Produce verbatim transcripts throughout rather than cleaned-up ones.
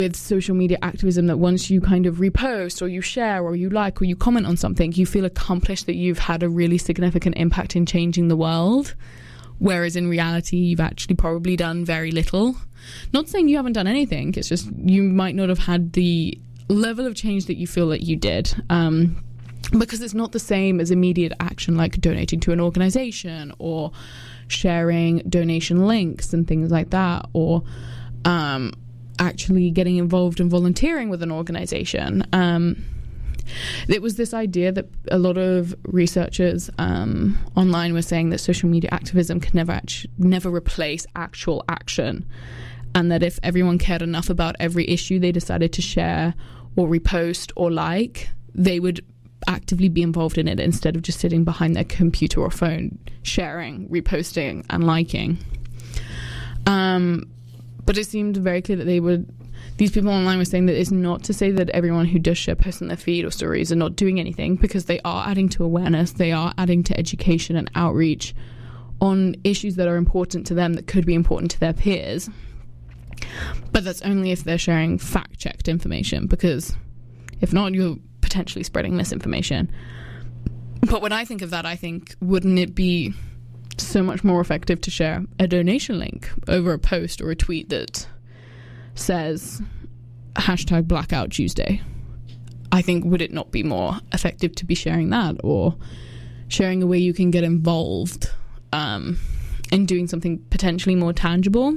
with social media activism that once you kind of repost or you share or you like or you comment on something, you feel accomplished, that you've had a really significant impact in changing the world, whereas in reality you've actually probably done very little. Not saying you haven't done anything, it's just you might not have had the level of change that you feel that you did, um, because it's not the same as immediate action like donating to an organization or sharing donation links and things like that, or um, actually getting involved and volunteering with an organization. Um, it was this idea that a lot of researchers um, online were saying that social media activism can never actu- never replace actual action, and that if everyone cared enough about every issue they decided to share or repost or like, they would actively be involved in it instead of just sitting behind their computer or phone sharing, reposting and liking. Um, but it seemed very clear that they would these people online were saying that it's not to say that everyone who does share posts on their feed or stories are not doing anything, because they are adding to awareness, they are adding to education and outreach on issues that are important to them that could be important to their peers. But that's only if they're sharing fact-checked information, because if not, you're potentially spreading misinformation. But when I think of that, I think, wouldn't it be so much more effective to share a donation link over a post or a tweet that says hashtag Blackout Tuesday? I think, would it not be more effective to be sharing that, or sharing a way you can get involved um, in doing something potentially more tangible?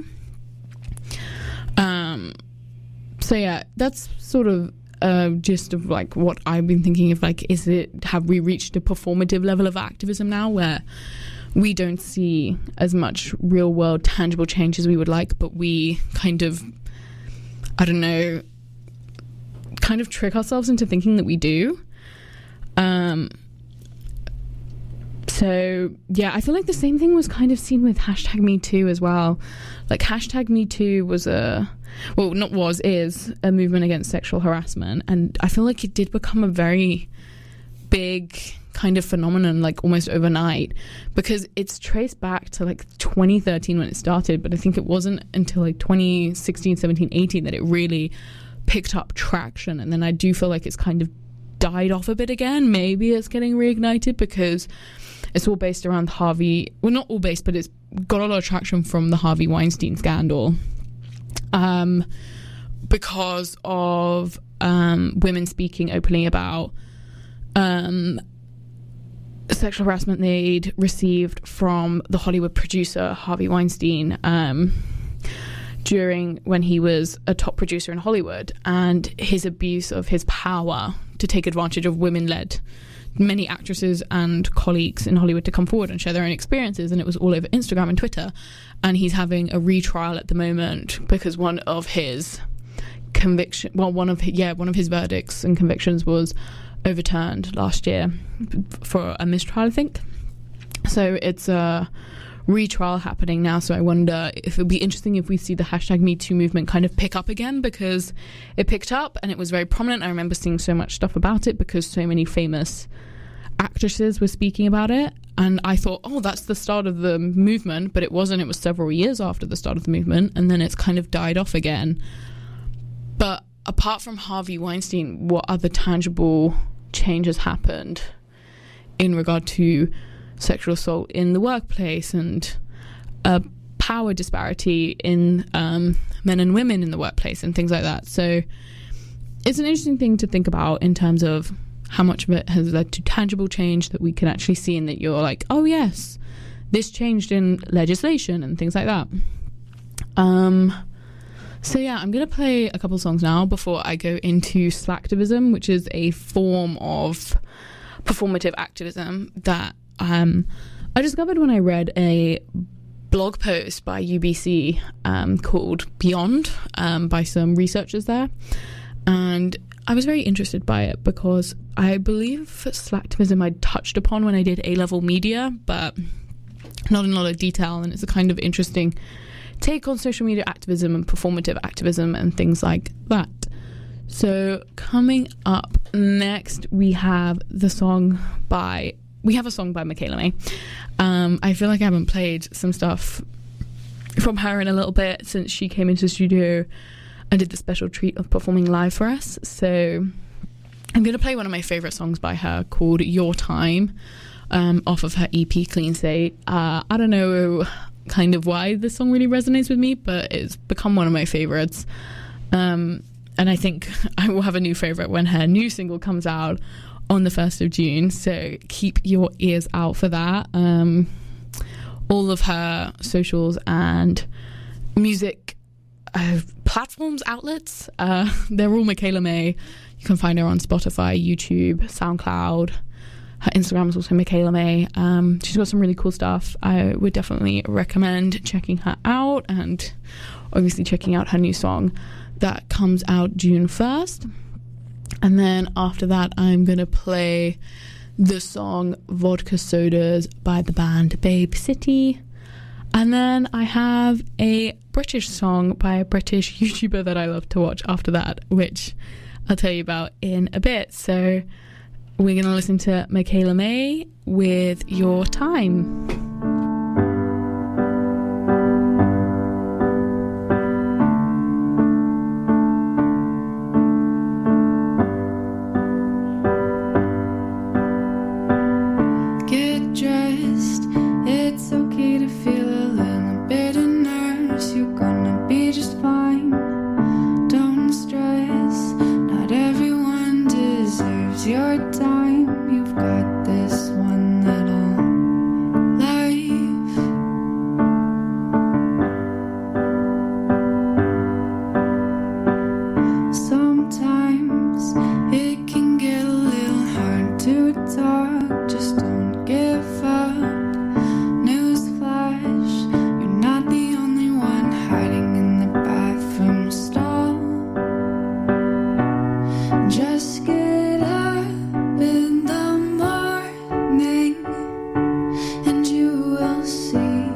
Um, so yeah, that's sort of a gist of like what I've been thinking of. Like, is it, have we reached a performative level of activism now where we don't see as much real world tangible change as we would like, but we kind of, I don't know, kind of trick ourselves into thinking that we do? Um, so yeah, I feel like the same thing was kind of seen with hashtag Me Too as well. Like, hashtag Me Too was a, well, not was, is a movement against sexual harassment, and I feel like it did become a very big kind of phenomenon, like almost overnight, because it's traced back to like twenty thirteen when it started, but I think it wasn't until like twenty sixteen, seventeen, eighteen that it really picked up traction. And then I do feel like it's kind of died off a bit again. Maybe it's getting reignited because it's all based around Harvey, well, not all based, but it's got a lot of traction from the Harvey Weinstein scandal, um, because of um, women speaking openly about um, sexual harassment they'd received from the Hollywood producer Harvey Weinstein um, during when he was a top producer in Hollywood, and his abuse of his power to take advantage of women led many actresses and colleagues in Hollywood to come forward and share their own experiences, and it was all over Instagram and Twitter. And he's having a retrial at the moment because one of his conviction, well, one of yeah, one of his verdicts and convictions was overturned last year for a mistrial, I think. So it's a retrial happening now. So I wonder if it would be interesting if we see the hashtag Me Too movement kind of pick up again, because it picked up and it was very prominent. I remember seeing so much stuff about it because so many famous actresses were speaking about it, and I thought, oh, that's the start of the movement, but it wasn't. It was several years after the start of the movement, and then it's kind of died off again. But apart from Harvey Weinstein, what other tangible changes happened in regard to sexual assault in the workplace and a power disparity in um, men and women in the workplace and things like that? So it's an interesting thing to think about in terms of how much of it has led to tangible change that we can actually see, and that you're like, oh yes, this changed in legislation and things like that. Um, so yeah, I'm going to play a couple songs now before I go into slacktivism, which is a form of performative activism that um, I discovered when I read a blog post by U B C um, called Beyond um, by some researchers there. And I was very interested by it because I believe slacktivism I touched upon when I did A-level media, but not in a lot of detail, and it's a kind of interesting take on social media activism and performative activism and things like that. So coming up next, we have the song by, we have a song by Michaela May. Um, I feel like I haven't played some stuff from her in a little bit since she came into the studio and did the special treat of performing live for us. So I'm going to play one of my favourite songs by her called Your Time, um, off of her E P Clean Slate. Uh, I don't know kind of why this song really resonates with me, but it's become one of my favourites. Um, and I think I will have a new favourite when her new single comes out on the first of June. So keep your ears out for that. Um, all of her socials and music uh, platforms, outlets, uh, they're all Michaela May. You can find her on Spotify, YouTube, SoundCloud. Her Instagram is also Michaela May. Um, she's got some really cool stuff. I would definitely recommend checking her out, and obviously checking out her new song that comes out June first. And then after that, I'm going to play the song Vodka Sodas by the band Babe City. And then I have a British song by a British YouTuber that I love to watch after that, which I'll tell you about in a bit. So we're going to listen to Michaela May with Your Time. Get dressed, it's okay to feel a little bit of nerves. You're gonna be just fine. Don't stress, not everyone deserves your time. You've got this one little life. Sometimes it can get a little hard to talk. Just don't give up. Newsflash, you're not the only one hiding in the bathroom stall. Just get up in the morning and you will see.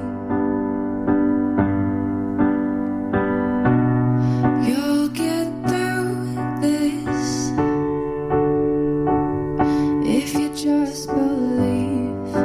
You'll get through this if you just believe.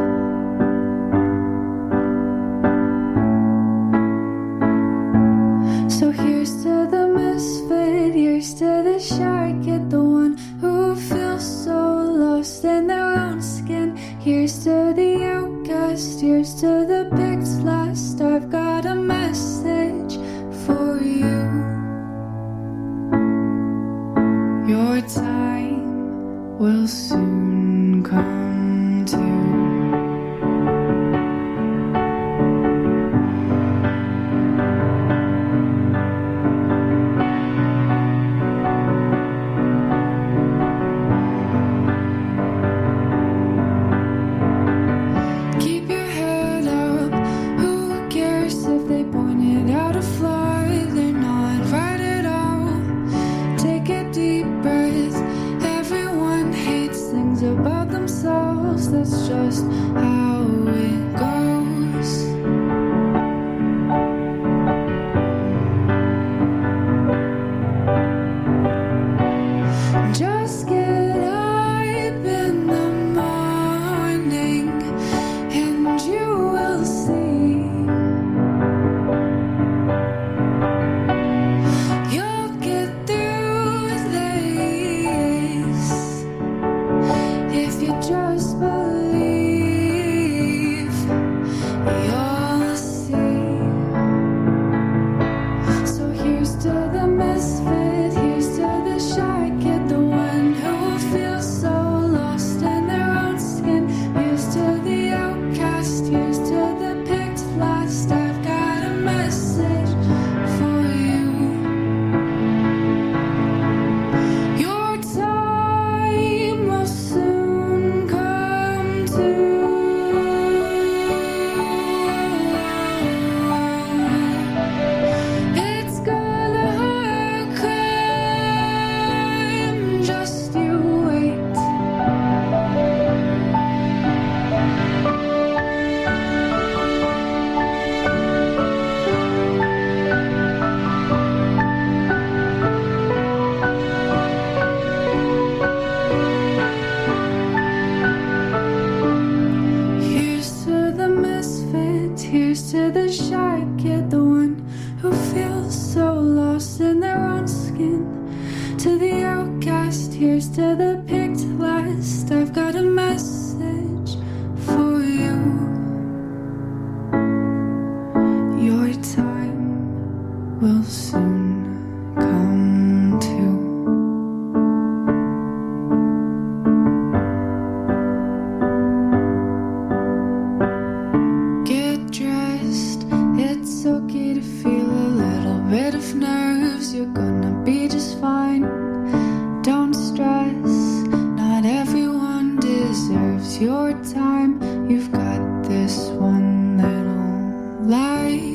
So here's to the misfit, here's to the shy kid, the one who feels so lost in their own skin. Here's to the outcast, here's to the picked last. I've got a message for you. Your time will soon come to. Keep your head up. Who cares if they pointed out a flaw? They're not right at all. Take a deep breath. Everyone hates things about themselves. That's just how it goes. Just get up in the morning and you will see. You'll get through this if you just believe. To the outcast, here's to the picked last. I've got a message for you. Your time will soon come too. Get dressed, it's okay to feel a little bit of nerves. You're gonna be just fine. Don't stress, not everyone deserves your time. You've got this one little life.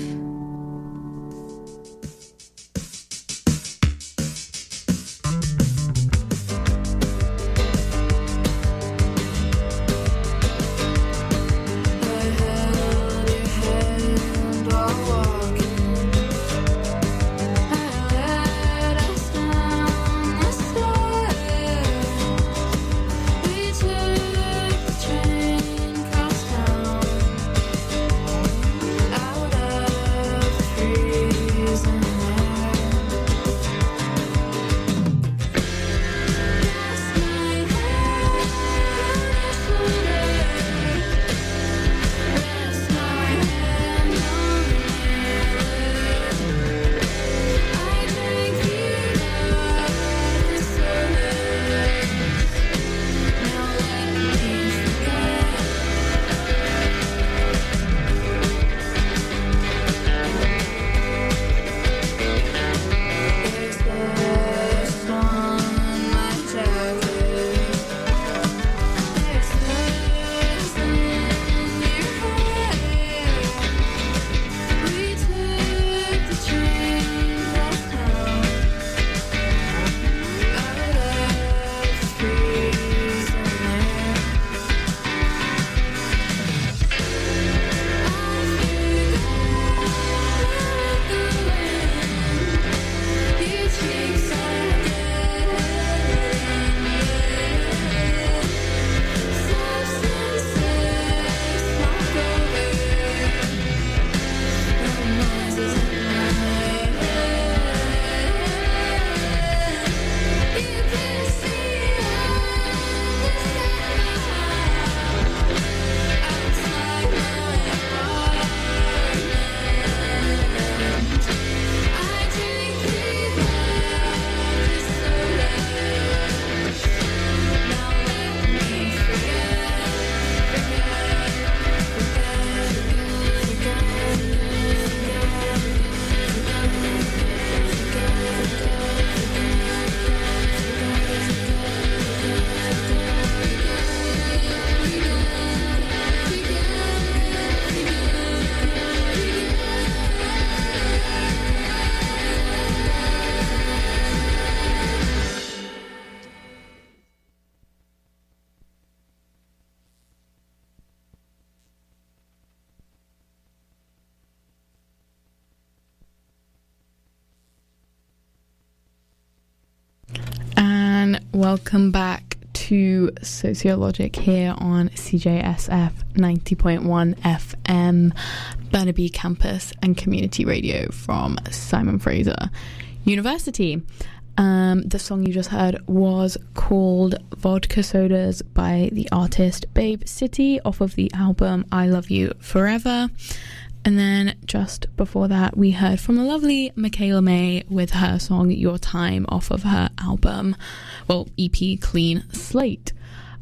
Welcome back to Sociologic here on C J S F ninety point one F M, Burnaby Campus and Community Radio from Simon Fraser University. Um, the song you just heard was called Vodka Sodas by the artist Babe City off of the album I Love You Forever. And then just before that, we heard from the lovely Michaela May with her song Your Time off of her album, well, E P Clean Slate.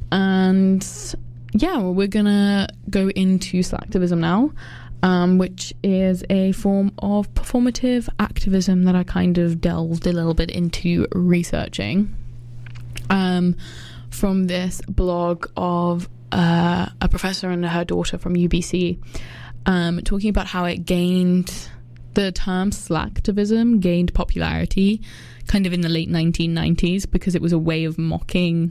And yeah, well, we're gonna go into slacktivism now, um, which is a form of performative activism that I kind of delved a little bit into researching um, from this blog of uh, a professor and her daughter from U B C. Um, talking about how it gained, the term slacktivism gained popularity kind of in the late nineteen nineties because it was a way of mocking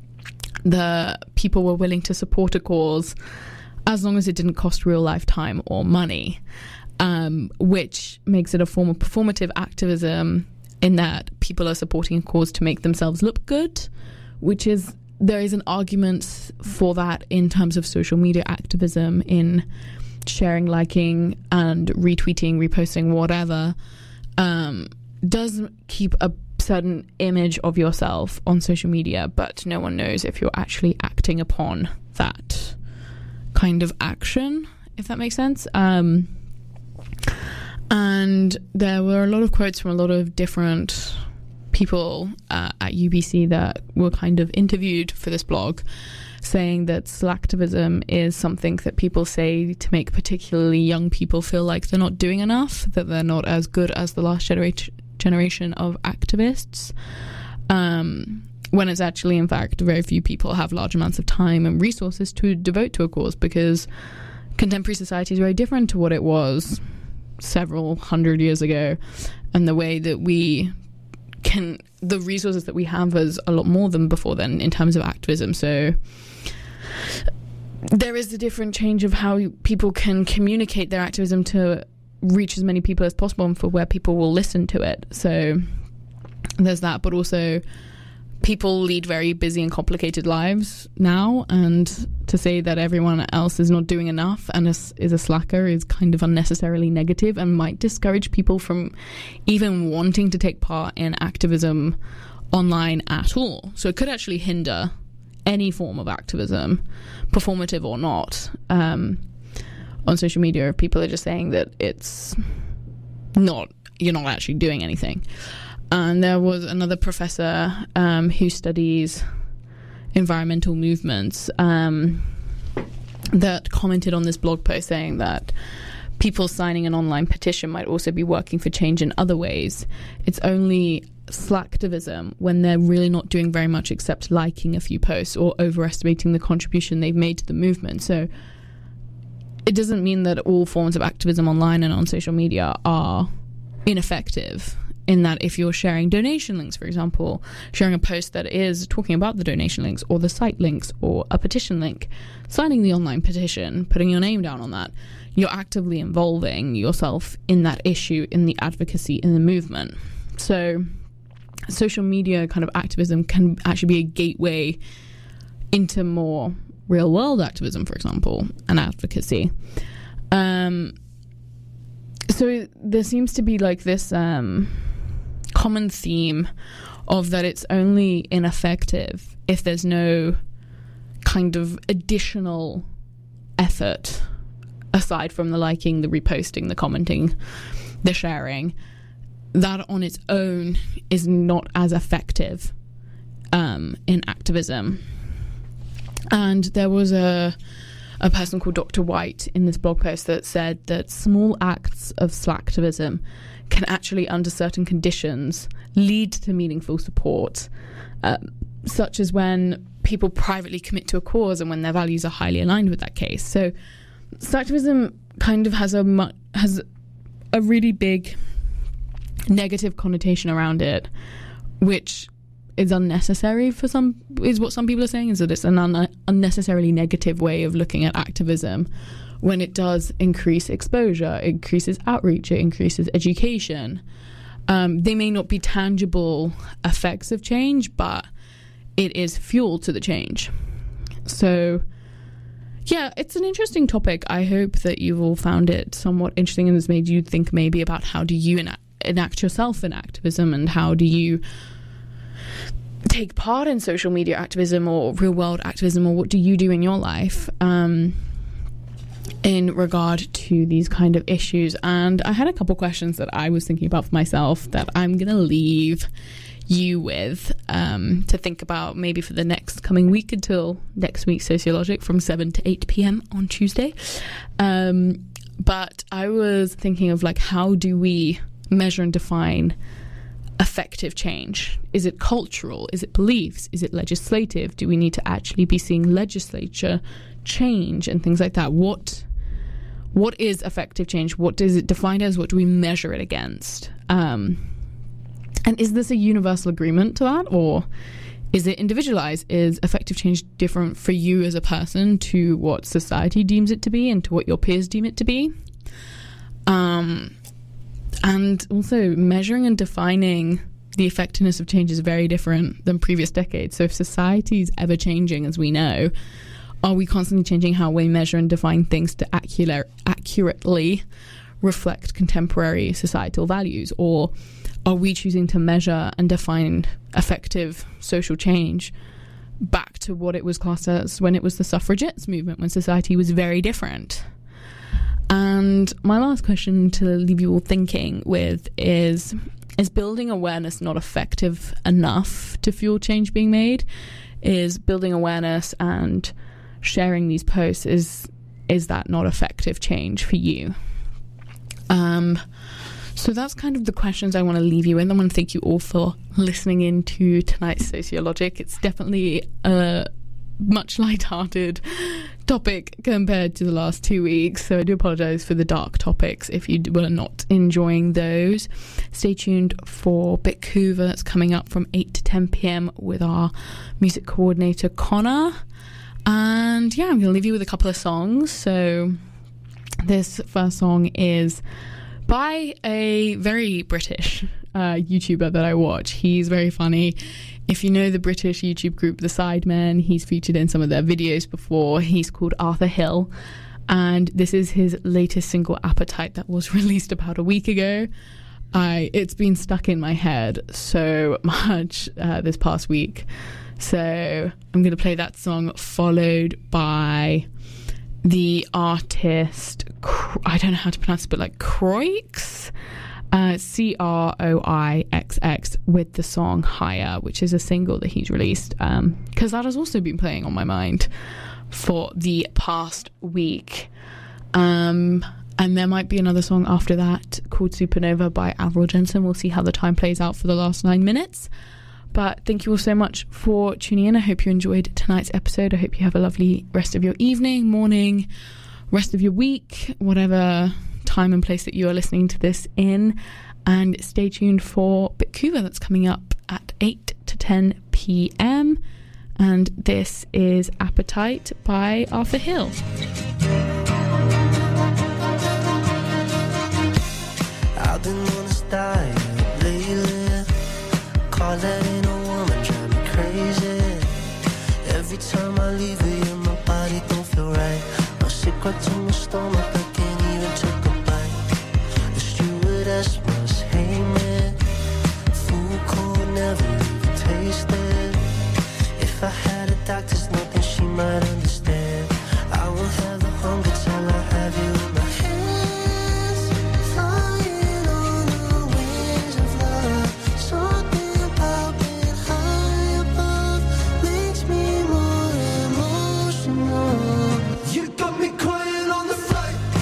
the people were willing to support a cause as long as it didn't cost real life time or money, um, which makes it a form of performative activism in that people are supporting a cause to make themselves look good, which is, there is an argument for that in terms of social media activism, in sharing, liking and retweeting, reposting, whatever, um, does keep a certain image of yourself on social media, but no one knows if you're actually acting upon that kind of action, if that makes sense. Um, and there were a lot of quotes from a lot of different people uh, at U B C that were kind of interviewed for this blog, saying that slacktivism is something that people say to make particularly young people feel like they're not doing enough, that they're not as good as the last genera- generation of activists, um, when it's actually, in fact, very few people have large amounts of time and resources to devote to a cause, because contemporary society is very different to what it was several hundred years ago, and the way that we can, the resources that we have is a lot more than before then in terms of activism. So there is a different change of how people can communicate their activism to reach as many people as possible and for where people will listen to it. So there's that, but also people lead very busy and complicated lives now, and to say that everyone else is not doing enough and is, is a slacker is kind of unnecessarily negative and might discourage people from even wanting to take part in activism online at all. So it could actually hinder any form of activism, performative or not, um, on social media. If people are just saying that it's not, you're not actually doing anything. And there was another professor um, who studies environmental movements um, that commented on this blog post saying that people signing an online petition might also be working for change in other ways. It's only slacktivism when they're really not doing very much except liking a few posts or overestimating the contribution they've made to the movement. So it doesn't mean that all forms of activism online and on social media are ineffective, in that if you're sharing donation links, for example, sharing a post that is talking about the donation links or the site links or a petition link, signing the online petition, putting your name down on that, you're actively involving yourself in that issue, in the advocacy, in the movement. So social media kind of activism can actually be a gateway into more real world activism, for example, and advocacy. Um, so there seems to be like this um, common theme of that it's only ineffective if there's no kind of additional effort aside from the liking, the reposting, the commenting, the sharing. That on its own is not as effective um, in activism. And there was a a person called Doctor White in this blog post that said that small acts of slacktivism can actually, under certain conditions, lead to meaningful support, uh, such as when people privately commit to a cause and when their values are highly aligned with that case. So slacktivism kind of has a mu- has a really big negative connotation around it, which is unnecessary for some, is what some people are saying, is that it's an un- unnecessarily negative way of looking at activism when it does increase exposure, it increases outreach, it increases education. Um, they may not be tangible effects of change, but it is fuel to the change. So yeah, it's an interesting topic. I hope that you've all found it somewhat interesting and has made you think maybe about how do you enact, enact yourself in activism, and how do you take part in social media activism or real world activism, or what do you do in your life um, in regard to these kind of issues. And I had a couple questions that I was thinking about for myself that I'm going to leave you with um, to think about maybe for the next coming week until next week's Sociologic from seven to eight p.m. on Tuesday. Um, but I was thinking of like, how do we measure and define effective change? Is it cultural? Is it beliefs? Is it legislative? Do we need to actually be seeing legislature change and things like that? What what is effective change? What is it defined as? What do we measure it against? Um, and is this a universal agreement to that, or is it individualized? Is effective change different for you as a person to what society deems it to be and to what your peers deem it to be? Um, and also measuring and defining the effectiveness of change is very different than previous decades. So if society is ever changing, as we know, are we constantly changing how we measure and define things to accurate, accurately reflect contemporary societal values? Or are we choosing to measure and define effective social change back to what it was classed as when it was the suffragettes movement, when society was very different? And my last question to leave you all thinking with is, is building awareness not effective enough to fuel change being made? Is building awareness and sharing these posts, is is that not effective change for you? Um, so that's kind of the questions I want to leave you with. I want to thank you all for listening in to tonight's Sociologic. It's definitely a much lighthearted topic compared to the last two weeks, so I do apologise for the dark topics if you were not enjoying those. Stay tuned for Bitkuva, that's coming up from eight to ten p.m. with our music coordinator Connor. And yeah, I'm going to leave you with a couple of songs. So this first song is by a very British uh, YouTuber that I watch. He's very funny. If you know the British YouTube group The Sidemen, he's featured in some of their videos before. He's called Arthur Hill, and this is his latest single, Appetite, that was released about a week ago. I it's been stuck in my head so much uh, this past week. So I'm going to play that song, followed by the artist, I don't know how to pronounce it, but like Croix, uh, C R O I X X, with the song Higher, which is a single that he's released, um, because that has also been playing on my mind for the past week. Um, and there might be another song after that called Supernova by Avril Jensen. We'll see how the time plays out for the last nine minutes. But thank you all so much for tuning in. I hope you enjoyed tonight's episode. I hope you have a lovely rest of your evening, morning, rest of your week, whatever time and place that you are listening to this in. And stay tuned for Bitkuva, that's coming up at eight to ten p.m. And this is Appetite by Arthur Hill. I've been on a diet lately. Call that ain't a woman, drive me crazy. Every time I leave her, yeah, my body don't feel right. I'm sick right to my stomach, I can't even take a bite. The stewardess must hate me. Food cold, never even tasted. If I had a doctor's note, then she might understand. I will have the hunger till I have you in my hands. Flying on the wings of love. Something about being high above makes me more emotional. You got me crying on the flight.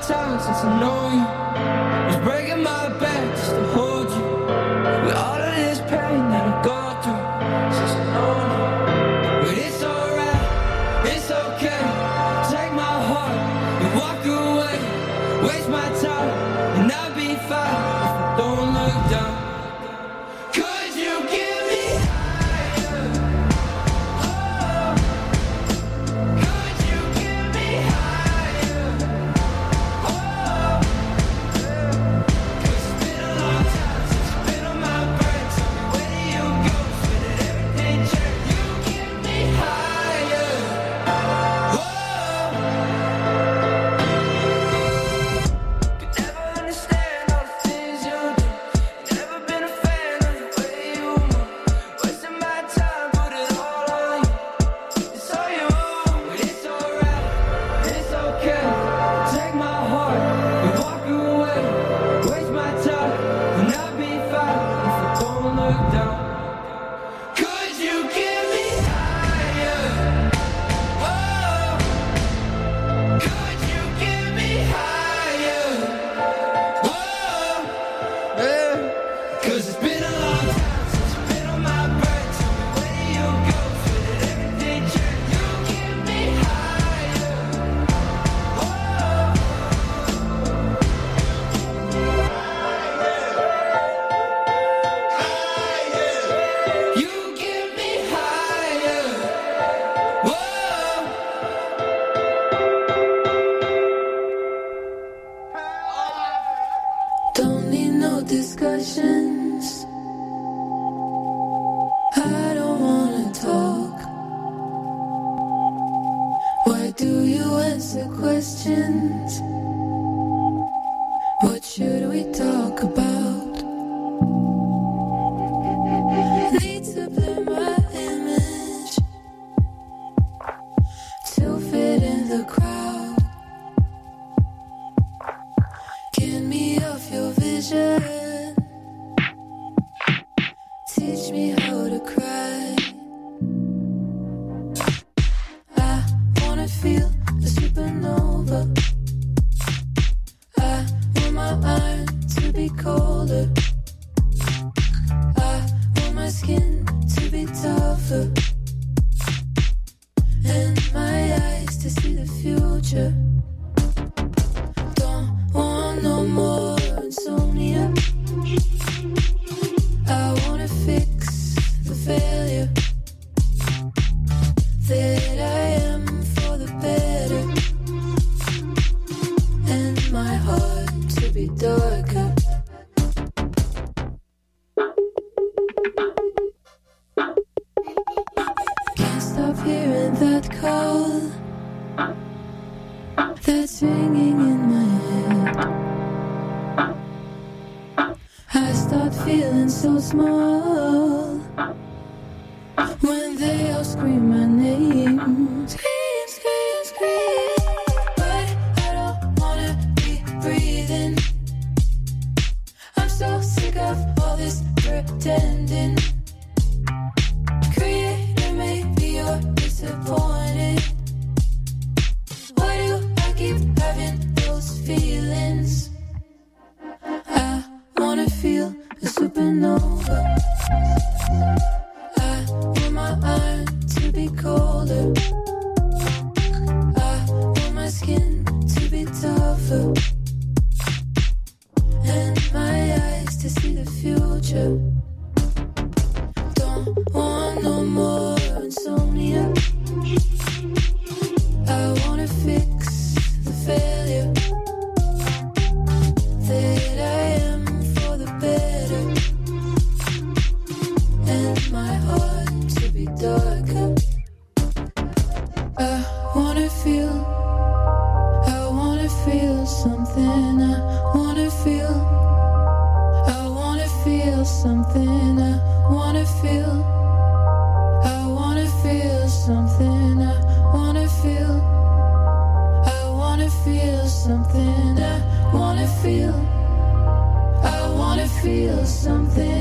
time since I know you. Was breaking my back just to hold you. With all of this pain that I go through since I know you. But it's alright, it's okay. Take my heart and walk away. Waste my time and I'll be fine if I don't look down. Could you give me higher? Oh, could you give me higher? Oh, 'cause it's been a long time since you've been on my brain. Tell me where do you go? Swear that everything changed. You give me higher. Oh, could never understand all the things you do. Never been a fan of the way you move. Wasting my time, put it all on you. It's all you, but it's alright, it's okay. Take my heart and walk away. Waste my time and I'll be fine if I don't look down. Could you give me higher? Oh, could you give me higher? Oh, yeah. 'Cause it's been a long time since you've been on my brain. Tell me where do you go? Swear that everything changed. You give me higher. Oh, you give me higher. Whoa. Don't need no discussions. I don't wanna talk. Why do you answer questions? What should we talk about? Need to blur my image to fit in the crowd. Get me off your vision. Teach me how to cry. I wanna feel a supernova. I want my iron to be colder. I want my skin to be tougher. And my eyes to see the future. Don't want no more insomnia. I wanna fix the failure that I am for the better. And my heart to be darker. Can't stop hearing that call that's ringing in my head. I start feeling so small when they all scream my name. Scream, scream, scream. But I don't wanna be breathing. I'm so sick of all this pretending. Creator, maybe you're disappointed. Why do I keep having those feelings? I wanna feel a supernova. I want my iron to be colder. I want my skin to be tougher. And my eyes to see the future. Don't want no more insomnia. I wanna fix the failure that I am for the better. And my heart to be darker. I wanna feel, I wanna feel something. I wanna feel, I wanna feel something. I wanna feel, I wanna feel something. I wanna feel, I wanna feel something. I wanna feel, I wanna feel something.